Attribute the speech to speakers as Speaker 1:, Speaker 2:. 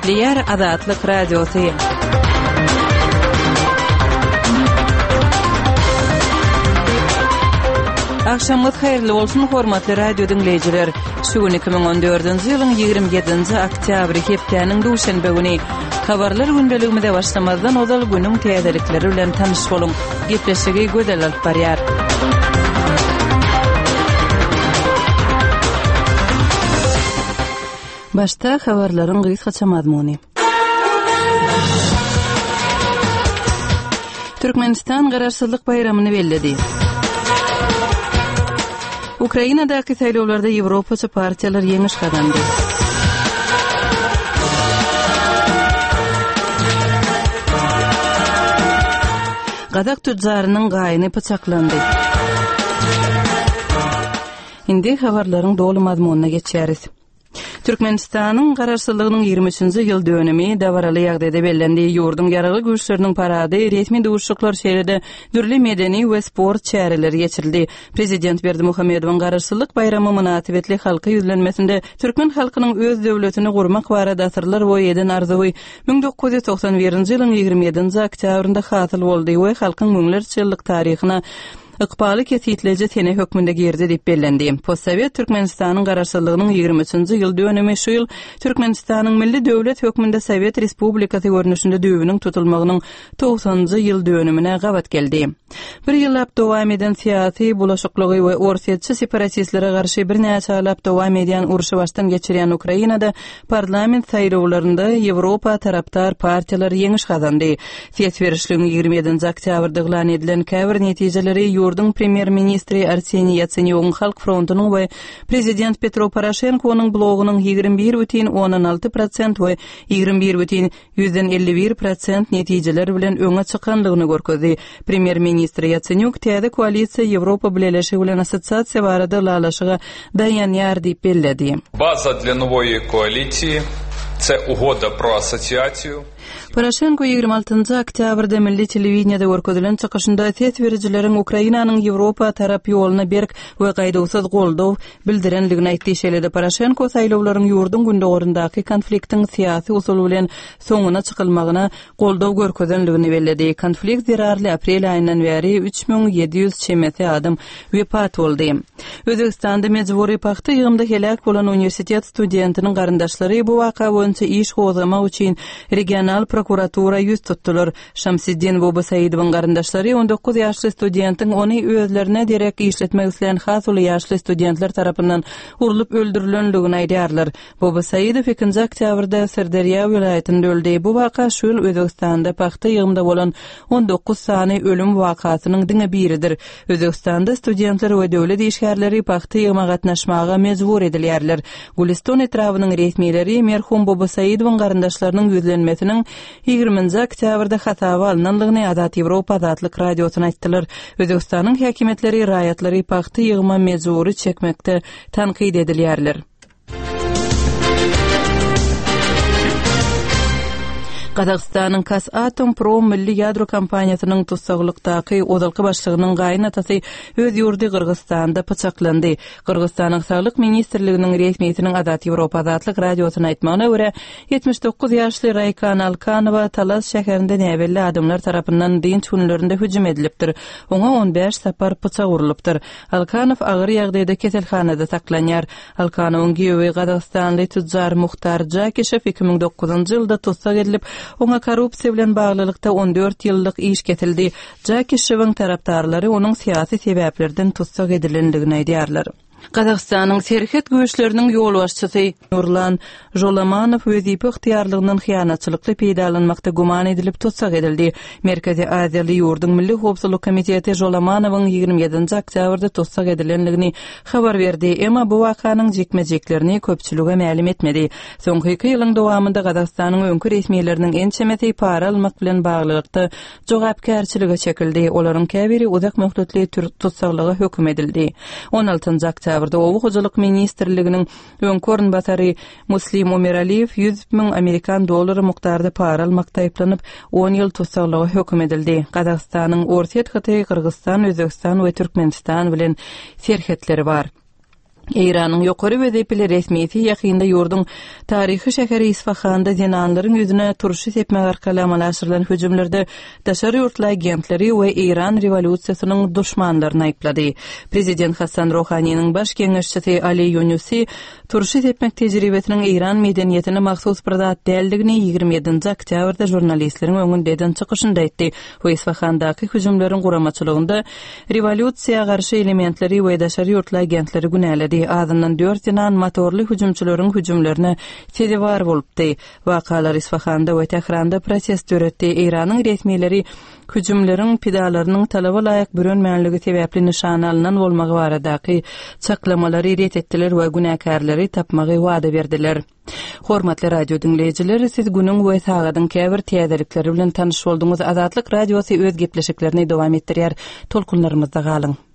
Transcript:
Speaker 1: Eşitliyer Azatlyk Radiosu. Akşamınız hayırlı olsun hormatly radio dinleyijiler. Şu 2014-nji ýylyň 27-nji oktýabry hepdeniň duşanbe güni habarlar gündeligimizde başlamazdan ozal günüň täzelikleri bilen tanyş boluň. Gepleşigi gözel alyp barýar. Başta habarlaryň gysgaça mazmuny. Türkmenistan gararsızlyk bayramyny belledi. Ukrainadaky saýlawlarda Ýewropaça partiýalar ýeňiş kazandy. Gadak tüccarynyň gaýyny pyçaklandy. Indi habarlaryň dolu mazmunyna geçýäris. Türkmenistanyň gararsızlygynyň 23-nji ýyl dönemi dawaraly ýagdaýda bellendi. Ýurdun ýaragy güýçleriniň parady resmi duşuklar şehrinde dürli medeni we sport çäreleri geçirildi. Prezident Berdimuhammedowyň gararsızlyk bayramy münasibetli halky ýüzlenmesinde türkmen halkynyň öz döwletini gurmak barada asyrlar boýy eden arzuwy 1991-nji ýylyň 27-nji oktýabrynda hasyl boldy we halkyň müňlerçe ýyllyk taryhyna Iqbaly kesitleje tene hökmünde girdi dip bellendi. Postsovet Türkmenistanyň gararsızlygynyň 23-nji ýyl dönemi şu ýyl Türkmenistanyň milli döwlet hökmünde Sowet Respublikasy görnüşinde düýbüniň tutulmagynyň 90-njy ýyl dönemine gabat geldi. Bir ýyllap dowam eden siýasy bulaşyklygy we orsiýetçi separatistlere garşy bir näçe ýyllap dowam eden urşy başdan geçirýän Ukrainada parlament saýlawlarynda Ýewropa taraptar partiýalar ýeňiş kazandy. Ses berişliginiň 27-nji oktýabrda eglan edilen käbir netijeleri Ýurdun premier ministri Arseniy Yatsenyugyň Halk frontunyň we prezident Petro Poroshenkowyň blogunyň 21,16% we 21,51% netijeleri bilen öňe çykanlygyny görkezdi. Premier ministri Yatsenyuk täze koalisiýa Ýewropa bileşigi bilen assosiasiýa barada lalaşyga daýanýar diýip belledi.
Speaker 2: База для нової коаліції – це угода про асоціацію.
Speaker 1: Poroshenko 26-njy oktýabrda milli telewiziýada görkezilen çykyşynda ses berijileriň Ukrainanyň Ýewropa tarap ýoluna berk we gaýdawsyz goldaw bildirenligini aýtdy. Şeýle Poroshenko saýlawlaryň ýurdun gündegorundaky konfliktiň syýasy usuly bilen soňuna çykylmagyna goldaw görkezenligini belledi. Konflikt zerarly aprel aýyndan bäri 3700 çemeti adam wepat boldy. Özbekistanda mejburi paxta ýygymda helak bolan universitet studentiniň garyndaşlary bu waka boýunça iş gozgamak üçin regional prokuratura ýüz tutdular. Şamsiddin Bobosaýdowyň garyndaşlary 19 ýaşly studentiň ony özlerine derek işletmek isleýän hasyly ýaşly studentler tarapyndan urulyp öldürilenligini aýdýarlar. Bobosaýdow 2-nji oktýabrda Sirdarýa vilayatyny öldü. Bu waka şu ýyl Özbekistanda paxta ýygymda bolan 19 sany ölüm wakasynyň diňe biridir. Özbekistanda studentler we döwlet işgärleri paxta ýygyma gatnaşmaga mejbur edilýärler. Guliston etrawynyň resmileri merhum Bobosaýdowyň garyndaşlarynyň ýüzlenmesiniň 20-nji oktýabrda hatawa alınanlygyny Azat Ýewropa Azatlyk Radiosyna aýtdylar. Özbekistanyň häkimetleri raýatlary paxta ýygyma mejburi çekmekde tanqid edilýärler. Qazaqstanyň Kasatom-Prom milli ýadro kompaniýasynyň tutsaqlykdaky ozalky başlygynyň gaýnatasy öz ýurdy Qırgızstanda pyçaklandy. Qırgızstanyň saglyk ministrliginiň resmiýetiniň Azat Ýewropa Azatlyk Radiosyna aýtmagyna görä 79 ýaşly Raykan Alkanowa Talas şäherinde näwelli adamlar tarapyndan dinç günlerinde hüjüm edilipdir. Oňa 15 sapar pyçak urulypdyr. Alkanow agyr ýagdaýda keselhanada saklanýar. Alkanowyň giýewi Qazaqstanly tüccar Muhtar Jakishew 2009-njy ýylda tutsak edilip Oňa korrupsiýa bilen baglylykda 14 ýyllyk iş ketildi. Jakishewiň tarapdarlary onuň syýasy sebäplerden tutsak edilendigini aýdýarlar. Qazaqstanyň serhet güýçleriniň ýol başçysy Nurlan Jolamanow öz ýypyqtyarlygynyň hyýanatçylykly peýdalanmakda guman edilip tutsak edildi. Merkezi Aziýaly ýurdun milli howpsuzlyk komiteti Jolamanowyň 27-nji oktýabrda tutsak edilenligini habar berdi. Emma bu wakanyň jekmejeklerini köpçülige ma'lum etmedi. Soňky 2 ýylyň dowamında Qazaqstanyň öňkü resmiýetleriniň ençemeti para almak bilen baglylykda jogapkärçilige çekildi. Olaryň käbiri uzak möhletli tutsaklyga hökm edildi. 16-njy oktýabrda Owu hojalyk ministrliginiň öňkü ornbasary Muslim Umeraliyew 100.000 Amerikan dollary mukdarda para almakda aýplanyp 10 ýyl tutsaklyga hökm edildi. Qazaqstanyň orsiýet haty Qırgızstan, Özbekistan we Türkmenistan bilen serhetleri bar. İran'ın ýokary wezepli resmiýeti ýakynda ýurdun taryhy şäheri Isfahanda zinanlaryň ýüzüne turşy sepmek arkaly amalaşyrylan hüjümlerde daşary ýurtlar agentleri we İran rewolýusiýasynyň duşmanlaryny aýplady. Prezident Hasan Rohanyň baş geňeşçisi Ali Yunusi turşy sepmek tejribesiniň İran medeniýetine mahsus bir zat däldigini 27 oktýabrda jurnalistleriň öňünde eden çykyşynda aýtdy. Bu Isfahandaky hüjümleriň guramatçylygynda rewolýusiýaga garşy elementleri we daşary ýurtlar agentleri günäli. Adından 4 ýylan motorly hüjümçilerin hüjümlerine sedebar bolupdy. Wakalar Isfahanda we Tehranda protest öretdi. İranyň resmiýetleri hüjümleriň pidalarynyň talaba laýyk bürünmänligi sebäpli nişan alynan bolmagy baradaky çaklamалary ret etdiler we günäkärleri tapmagy wada berdiler. Hormatly radio dinleýijiler, siz günüň we sagadyň käbir täzelikleri bilen tanyş bolduňyz. Azatlyk radiosu öz gepleşiklerini dowam etdirýär. Tolkunlarymyzda galyň.